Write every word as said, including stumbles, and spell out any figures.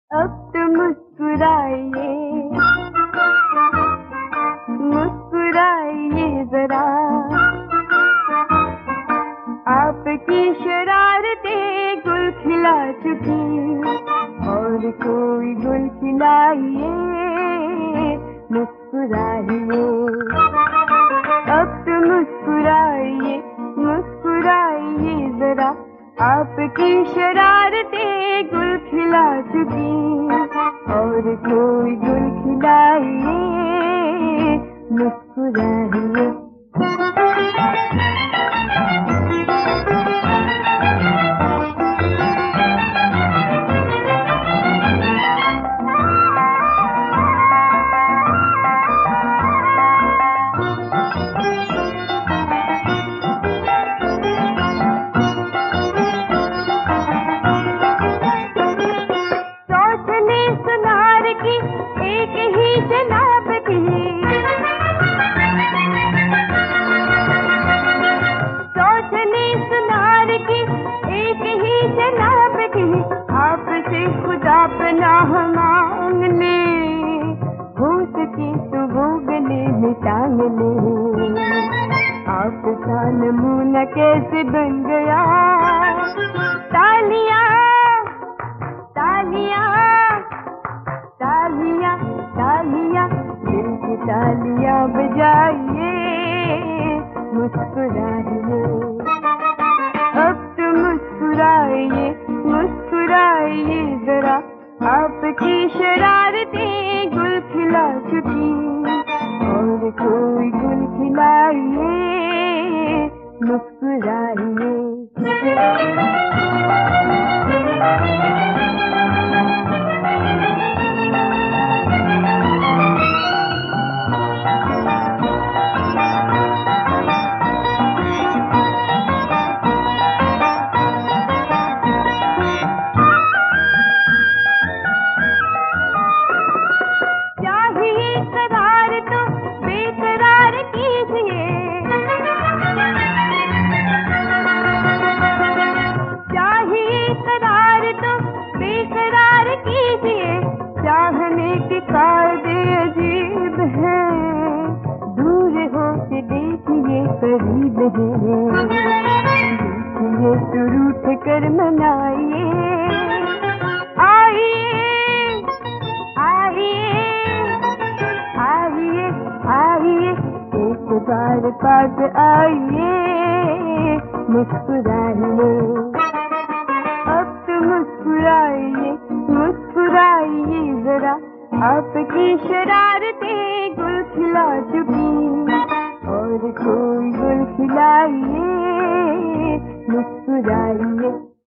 अब तो मुस्कुराइए, मुस्कुराइए जरा। आपकी शरारतें गुल खिला चुकी, और कोई गुल खिलाइए, मुस्कुराइए। अब तो मुस्कुराइए, मुस्कुराइए जरा। आपकी शरारतें गुल खिला चुकी, और कोई गुल खिलाइए, मुस्कुराइए। एक ही जनाब की, सोचने सुनार की एक ही जनाब की। आपसे खुदा पनाह मांग ले, हो सके तो वो गले में टांग ले। आपका नमूना कैसे बन गया, तालियां तालियां तालियां तालियां, दिल की तालियां बजाइए, मुस्कुराइए। अब तो मुस्कुराइए, मुस्कुराइए जरा। आपकी शरारतें गुल खिला चुकी, और कोई गुल खिलाइए, मुस्कुराइए। चाहने के कायदे अजीब है, दूर हो के देखिए करीब है। देखिए तो रूठ कर मनाइए, आइए आइए आइए आइए, एक बार पास आइए, मुस्कुराइए। अब तो मुस्कुराइए, मुस्कुराइए जरा। आपकी शरारतें गुल खिला चुकी, और कोई गुल खिलाइए, मुस्कुराइए।